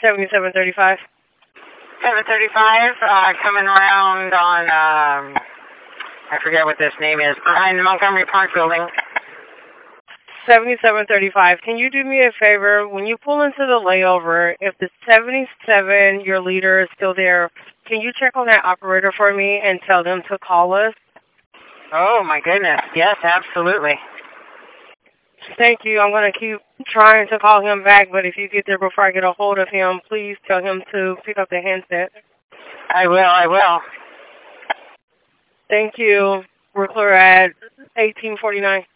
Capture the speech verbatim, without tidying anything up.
seventy-seven thirty-five. seven thirty-five, uh, coming around on, um, I forget what this name is, behind the Montgomery Park building. seventy-seven thirty-five. Can you do me a favor? When you pull into the layover, if the seventy-seven, your leader, is still there, can you check on that operator for me and tell them to call us? Oh, my goodness. Yes, absolutely. Thank you. I'm going to keep trying to call him back, but if you get there before I get a hold of him, please tell him to pick up the handset. I will, I will. Thank you. We're clear at eighteen forty-nine.